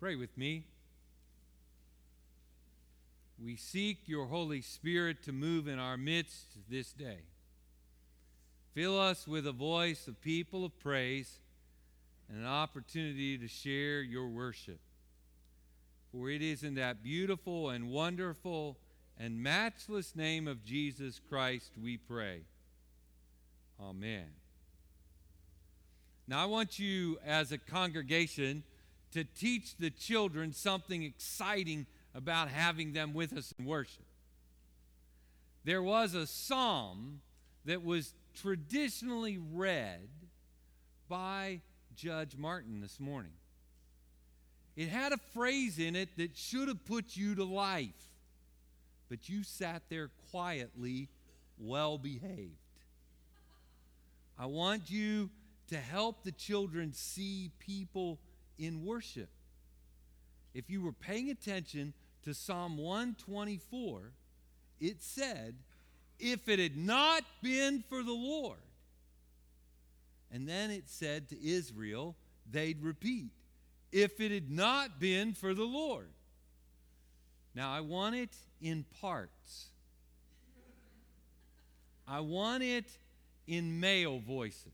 Pray with me. We seek your Holy Spirit to move in our midst this day. Fill us with a voice of people of praise and an opportunity to share your worship. For it is in that beautiful and wonderful and matchless name of Jesus Christ we pray. Amen. Now I want you as a congregation to teach the children something exciting about having them with us in worship. There was a psalm that was traditionally read by Judge Martin this morning. It had a phrase in it that should have put you to life, but you sat there quietly, well behaved. I want you to help the children see people in worship. If you were paying attention to Psalm 124, it said, if it had not been for the Lord. And then it said to Israel, they'd repeat, if it had not been for the Lord. Now I want it in parts. I want it in male voices.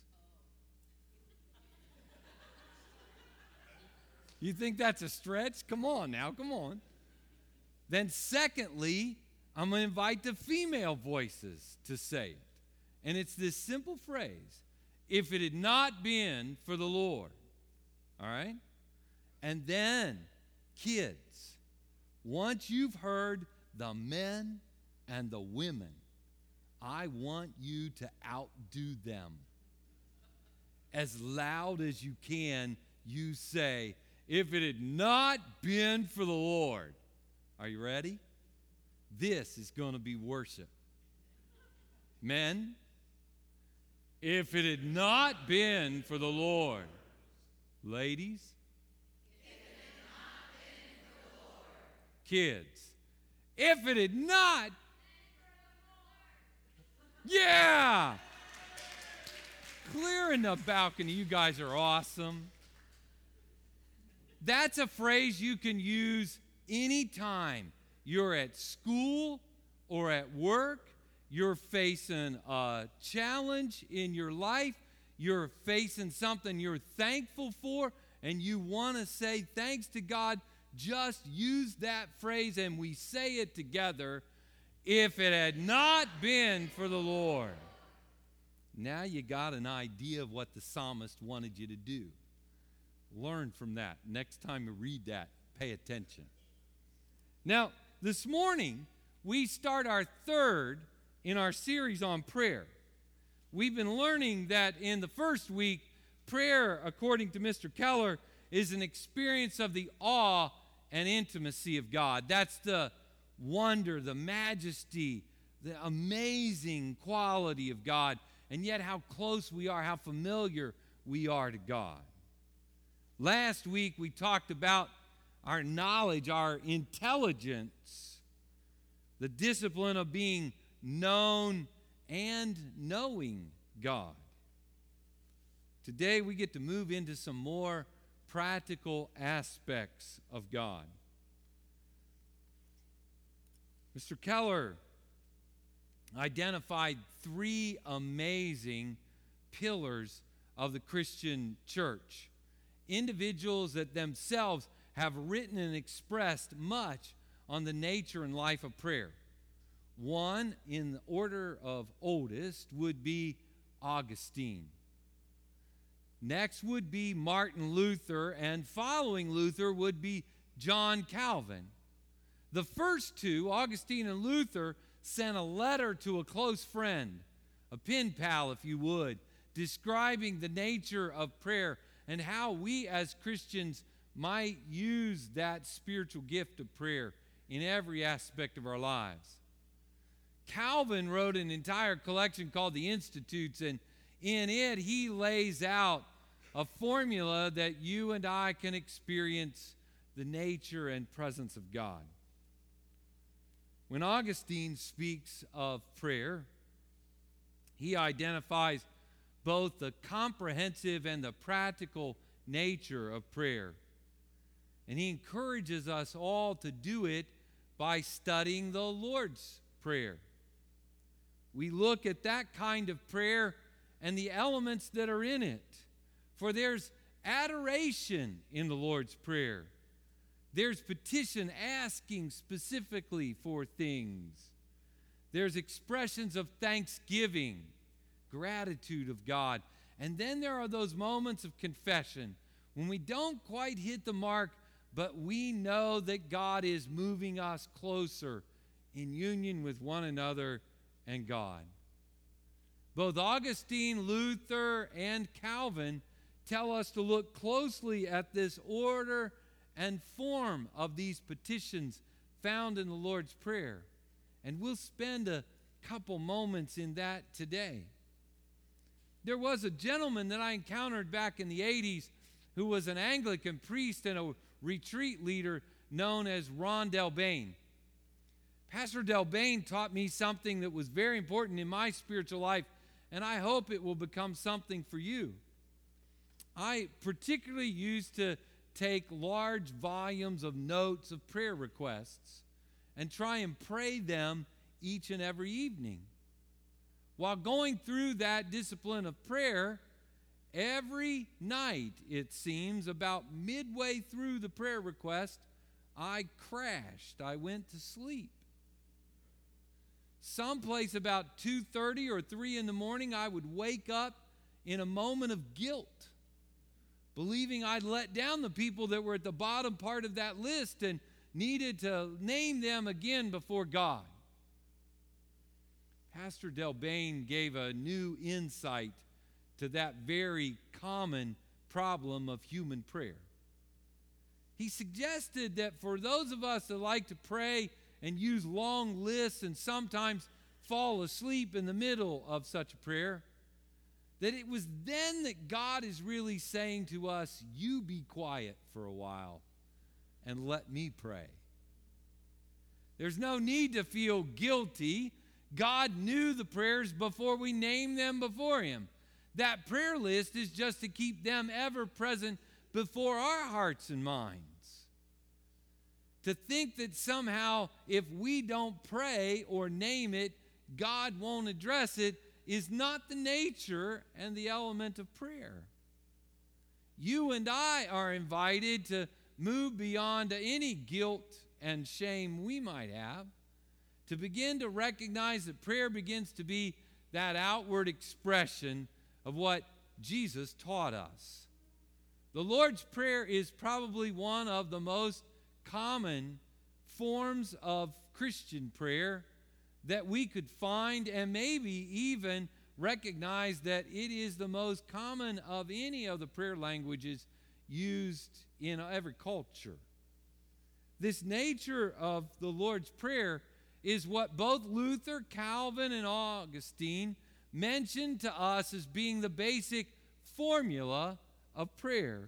You think that's a stretch? Come on now, come on. Then secondly, I'm going to invite the female voices to say it. And it's this simple phrase, if it had not been for the Lord. All right? And then, kids, once you've heard the men and the women, I want you to outdo them. As loud as you can, you say, if it had not been for the Lord. Are you ready? This is going to be worship. Men, if it had not been for the Lord. Ladies, if it had not been for the Lord. Kids, if it had not. Yeah! Clear in the balcony. You guys are awesome. That's a phrase you can use anytime you're at school or at work, you're facing a challenge in your life, you're facing something you're thankful for, and you want to say thanks to God. Just use that phrase and we say it together. If it had not been for the Lord. Now you got an idea of what the psalmist wanted you to do. Learn from that. Next time you read that, pay attention. Now, this morning, we start our third in our series on prayer. We've been learning that in the first week, prayer, according to Mr. Keller, is an experience of the awe and intimacy of God. That's the wonder, the majesty, the amazing quality of God, and yet how close we are, how familiar we are to God. Last week we talked about our knowledge, our intelligence, the discipline of being known and knowing God. Today we get to move into some more practical aspects of God. Mr. Keller identified three amazing pillars of the Christian church. Individuals that themselves have written and expressed much on the nature and life of prayer. One, in the order of oldest, would be Augustine. Next would be Martin Luther, and following Luther would be John Calvin. The first two, Augustine and Luther, sent a letter to a close friend, a pen pal if you would, describing the nature of prayer and how we as Christians might use that spiritual gift of prayer in every aspect of our lives. Calvin wrote an entire collection called the Institutes, and in it he lays out a formula that you and I can experience the nature and presence of God. When Augustine speaks of prayer, he identifies both the comprehensive and the practical nature of prayer. And he encourages us all to do it by studying the Lord's Prayer. We look at that kind of prayer and the elements that are in it. For there's adoration in the Lord's Prayer. There's petition, asking specifically for things. There's expressions of thanksgiving, gratitude of God. And then there are those moments of confession when we don't quite hit the mark, but we know that God is moving us closer in union with one another and God. Both Augustine, Luther, and Calvin tell us to look closely at this order and form of these petitions found in the Lord's Prayer. And we'll spend a couple moments in that today. There was a gentleman that I encountered back in the 80s who was an Anglican priest and a retreat leader known as Ron Delbane. Pastor Delbane taught me something that was very important in my spiritual life, and I hope it will become something for you. I particularly used to take large volumes of notes of prayer requests and try and pray them each and every evening. While going through that discipline of prayer, every night, it seems, about midway through the prayer request, I crashed. I went to sleep. Someplace about 2:30 or 3 in the morning, I would wake up in a moment of guilt, believing I'd let down the people that were at the bottom part of that list and needed to name them again before God. Pastor Delbane gave a new insight to that very common problem of human prayer. He suggested that for those of us that like to pray and use long lists and sometimes fall asleep in the middle of such a prayer, that it was then that God is really saying to us, you be quiet for a while and let me pray. There's no need to feel guilty. God knew the prayers before we named them before him. That prayer list is just to keep them ever present before our hearts and minds. To think that somehow if we don't pray or name it, God won't address it is not the nature and the element of prayer. You and I are invited to move beyond any guilt and shame we might have, to begin to recognize that prayer begins to be that outward expression of what Jesus taught us. The Lord's Prayer is probably one of the most common forms of Christian prayer that we could find, and maybe even recognize that it is the most common of any of the prayer languages used in every culture. This nature of the Lord's Prayer is what both Luther, Calvin, and Augustine mentioned to us as being the basic formula of prayer.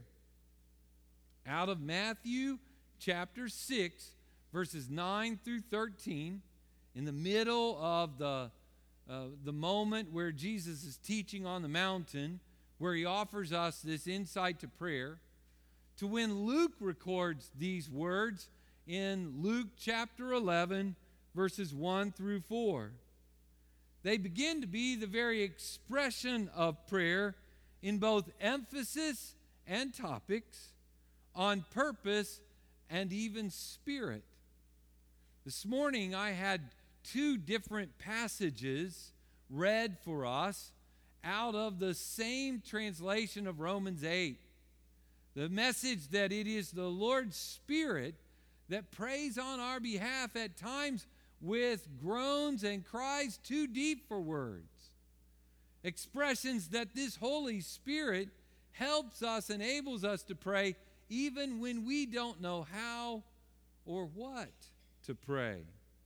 Out of Matthew chapter 6, verses 9 through 13, in the middle of the moment where Jesus is teaching on the mountain, where he offers us this insight to prayer, to when Luke records these words in Luke chapter 11, verses 1 through 4. They begin to be the very expression of prayer in both emphasis and topics, on purpose and even spirit. This morning I had 2 different passages read for us out of the same translation of Romans 8. The message that it is the Lord's Spirit that prays on our behalf at times with groans and cries too deep for words. Expressions that this Holy Spirit helps us, enables us to pray even when we don't know how or what to pray.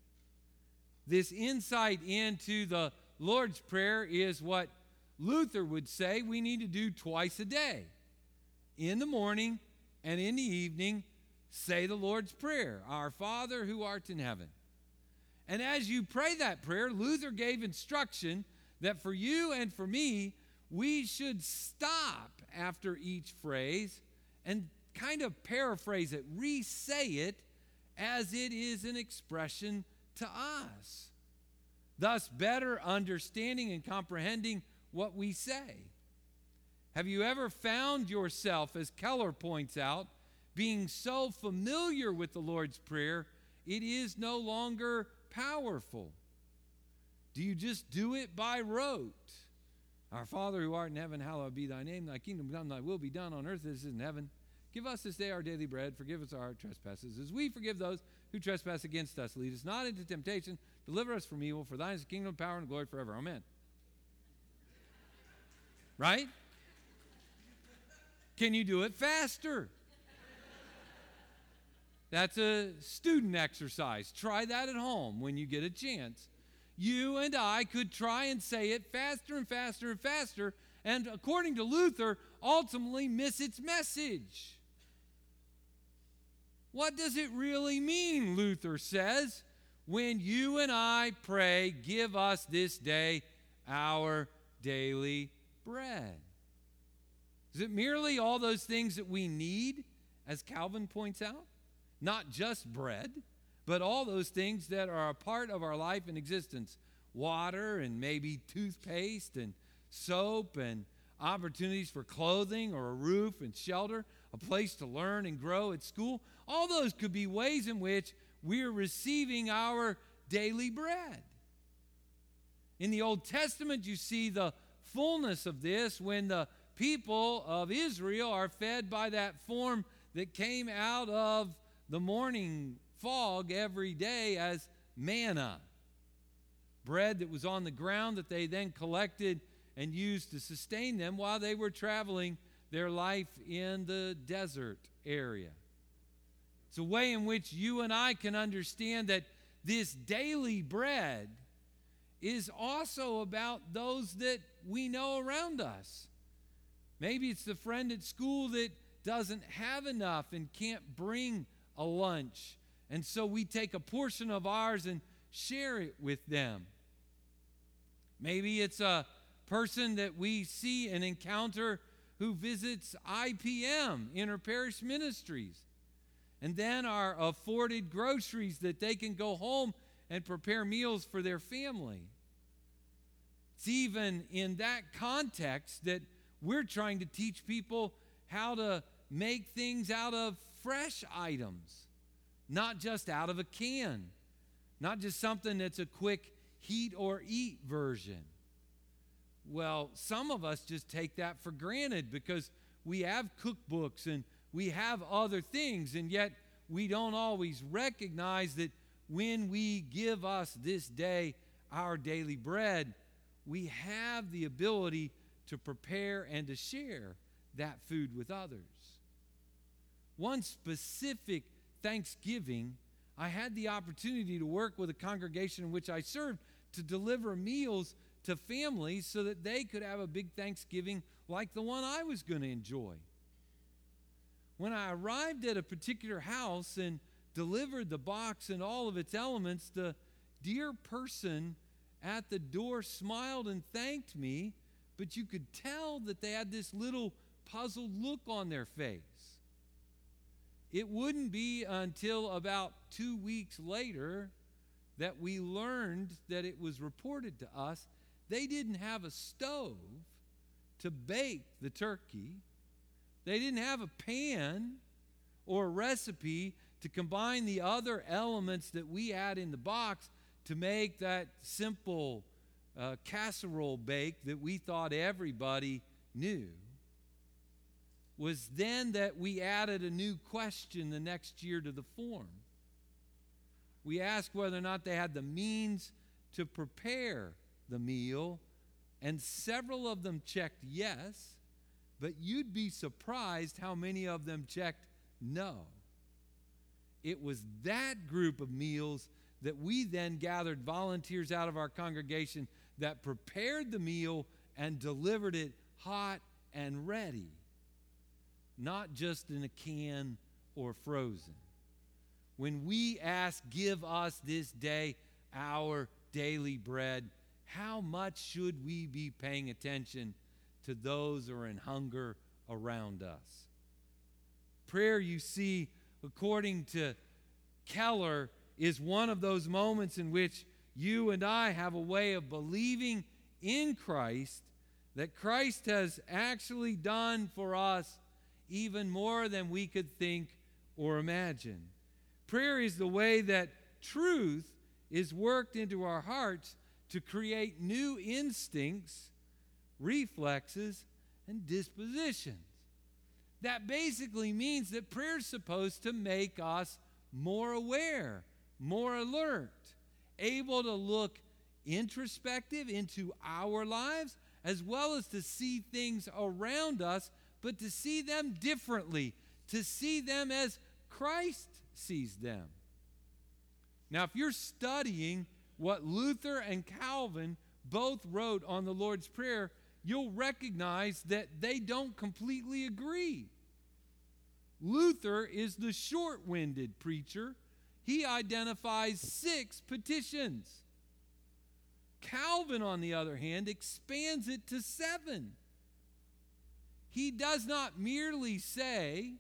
This insight into the Lord's Prayer is what Luther would say we need to do twice a day. In the morning and in the evening, say the Lord's Prayer, Our Father who art in heaven. And as you pray that prayer, Luther gave instruction that for you and for me, we should stop after each phrase and kind of paraphrase it, re-say it as it is an expression to us, thus better understanding and comprehending what we say. Have you ever found yourself, as Keller points out, being so familiar with the Lord's Prayer, it is no longer powerful? Do you just do it by rote? Our Father who art in heaven, hallowed be thy name. Thy kingdom come, thy will be done on earth as it is in heaven. Give us this day our daily bread. Forgive us our trespasses, as we forgive those who trespass against us. Lead us not into temptation. Deliver us from evil. For thine is the kingdom, power, and glory forever. Amen. Right? Can you do it faster? That's a student exercise. Try that at home when you get a chance. You and I could try and say it faster and faster and faster, and according to Luther, ultimately miss its message. What does it really mean, Luther says, when you and I pray, give us this day our daily bread? Is it merely all those things that we need, as Calvin points out? Not just bread, but all those things that are a part of our life and existence. Water and maybe toothpaste and soap and opportunities for clothing or a roof and shelter, a place to learn and grow at school. All those could be ways in which we're receiving our daily bread. In the Old Testament, you see the fullness of this when the people of Israel are fed by that form that came out of the morning fog every day as manna. Bread that was on the ground that they then collected and used to sustain them while they were traveling their life in the desert area. It's a way in which you and I can understand that this daily bread is also about those that we know around us. Maybe it's the friend at school that doesn't have enough and can't bring a lunch, and so we take a portion of ours and share it with them. Maybe it's a person that we see and encounter who visits IPM, Interparish Ministries, and then are afforded groceries that they can go home and prepare meals for their family. It's even in that context that we're trying to teach people how to make things out of fresh items, not just out of a can, not just something that's a quick heat or eat version. Well, some of us just take that for granted because we have cookbooks and we have other things, and yet we don't always recognize that when we give us this day our daily bread, we have the ability to prepare and to share that food with others. One specific Thanksgiving, I had the opportunity to work with a congregation in which I served to deliver meals to families so that they could have a big Thanksgiving like the one I was going to enjoy. When I arrived at a particular house and delivered the box and all of its elements, the dear person at the door smiled and thanked me, but you could tell that they had this little puzzled look on their face. It wouldn't be until about 2 weeks later that we learned that it was reported to us they didn't have a stove to bake the turkey. They didn't have a pan or a recipe to combine the other elements that we had in the box to make that simple casserole bake that we thought everybody knew. Was then that we added a new question the next year to the form. We asked whether or not they had the means to prepare the meal, and several of them checked yes, but you'd be surprised how many of them checked no. It was that group of meals that we then gathered volunteers out of our congregation that prepared the meal and delivered it hot and ready, not just in a can or frozen. When we ask, give us this day our daily bread, how much should we be paying attention to those who are in hunger around us? Prayer, you see, according to Keller, is one of those moments in which you and I have a way of believing in Christ, that Christ has actually done for us even more than we could think or imagine. Prayer is the way that truth is worked into our hearts to create new instincts, reflexes, and dispositions. That basically means that prayer is supposed to make us more aware, more alert, able to look introspective into our lives, as well as to see things around us, but to see them differently, to see them as Christ sees them. Now, if you're studying what Luther and Calvin both wrote on the Lord's Prayer, you'll recognize that they don't completely agree. Luther is the short-winded preacher. He identifies 6 petitions. Calvin, on the other hand, expands it to 7. He does not merely say,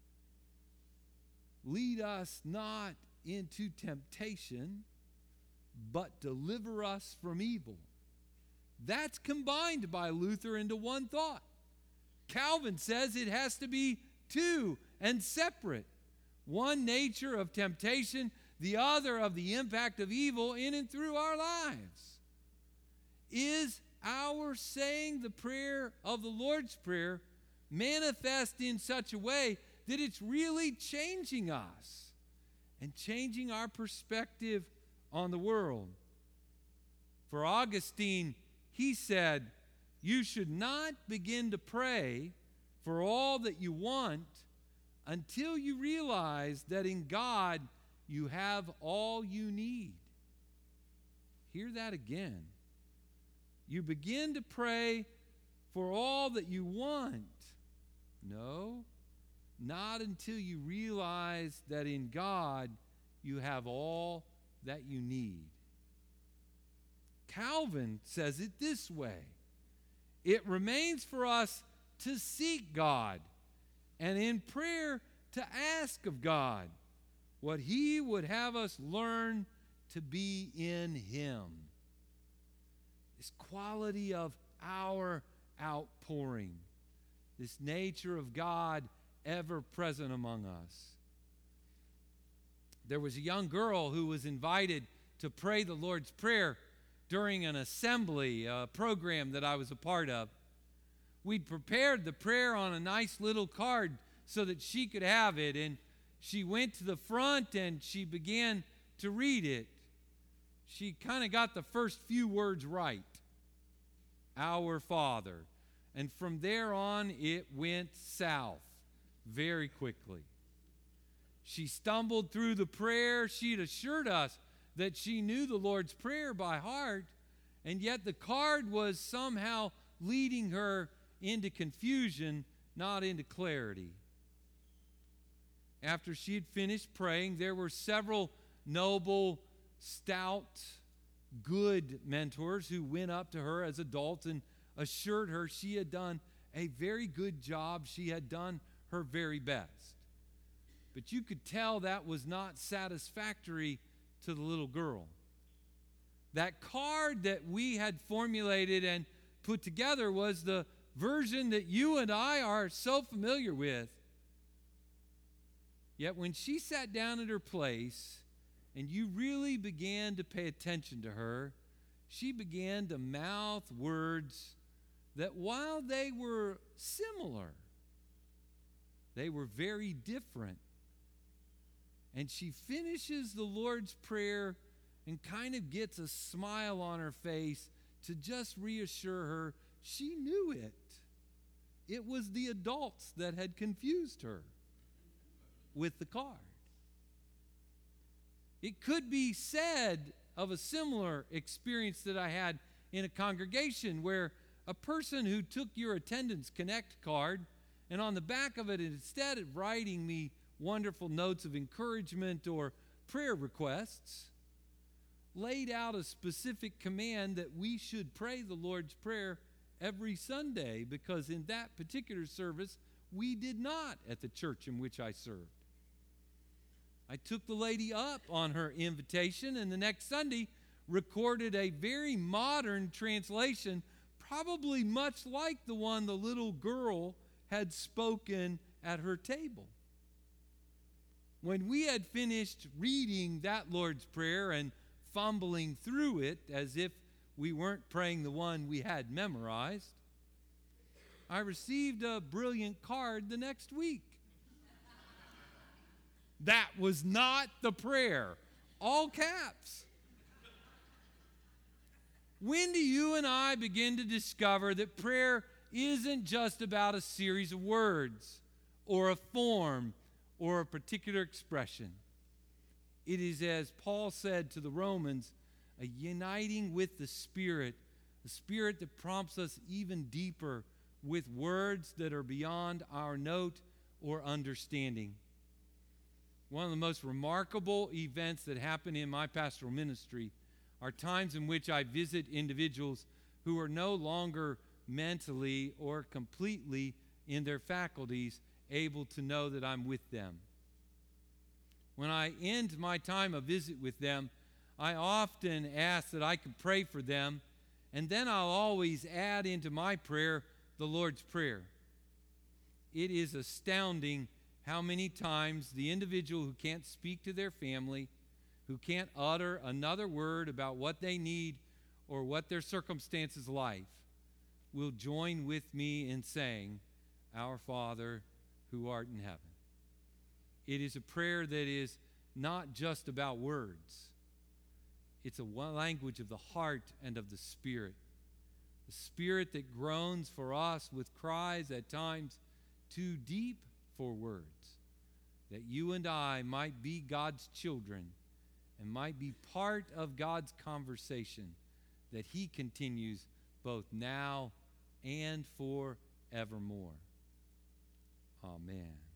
"Lead us not into temptation, but deliver us from evil." That's combined by Luther into one thought. Calvin says it has to be 2 and separate. One nature of temptation, the other of the impact of evil in and through our lives. Is our saying the prayer of the Lord's Prayer manifest in such a way that it's really changing us and changing our perspective on the world? For Augustine, he said, "You should not begin to pray for all that you want until you realize that in God you have all you need." Hear that again. You begin to pray for all that you want. No, not until you realize that in God you have all that you need. Calvin says it this way: it remains for us to seek God and in prayer to ask of God what He would have us learn to be in Him. This quality of our outpouring, this nature of God ever present among us. There was a young girl who was invited to pray the Lord's Prayer during an assembly program that I was a part of. We'd prepared the prayer on a nice little card so that she could have it, and she went to the front and she began to read it. She kind of got the first few words right. Our Father. And from there on, it went south very quickly. She stumbled through the prayer. She'd assured us that she knew the Lord's Prayer by heart, and yet the card was somehow leading her into confusion, not into clarity. After she had finished praying, there were several noble, stout, good mentors who went up to her as adults and assured her she had done a very good job. She had done her very best. But you could tell that was not satisfactory to the little girl. That card that we had formulated and put together was the version that you and I are so familiar with. Yet when she sat down at her place and you really began to pay attention to her, she began to mouth words that, while they were similar, they were very different. And she finishes the Lord's Prayer and kind of gets a smile on her face to just reassure her she knew it. It was the adults that had confused her with the card. It could be said of a similar experience that I had in a congregation where a person who took your Attendance Connect card, and on the back of it, instead of writing me wonderful notes of encouragement or prayer requests, laid out a specific command that we should pray the Lord's Prayer every Sunday, because in that particular service We did not at the church in which I served. I took the lady up on her invitation, and the next Sunday recorded a very modern translation, probably much like the one the little girl had spoken at her table. When we had finished reading that Lord's Prayer and fumbling through it as if we weren't praying the one we had memorized, I received a brilliant card the next week. That was not the prayer. All caps. When do you and I begin to discover that prayer isn't just about a series of words or a form or a particular expression? It is, as Paul said to the Romans, a uniting with the Spirit, a Spirit that prompts us even deeper with words that are beyond our note or understanding. One of the most remarkable events that happen in my pastoral ministry are times in which I visit individuals who are no longer mentally or completely in their faculties able to know that I'm with them. When I end my time of visit with them, I often ask that I could pray for them, and then I'll always add into my prayer the Lord's Prayer. It is astounding how many times the individual who can't speak to their family, who can't utter another word about what they need or what their circumstances like, will join with me in saying, "Our Father who art in heaven." It is a prayer that is not just about words. It's a language of the heart and of the Spirit. The Spirit that groans for us with cries at times too deep for words, that you and I might be God's children and might be part of God's conversation that He continues both now and forevermore. Amen.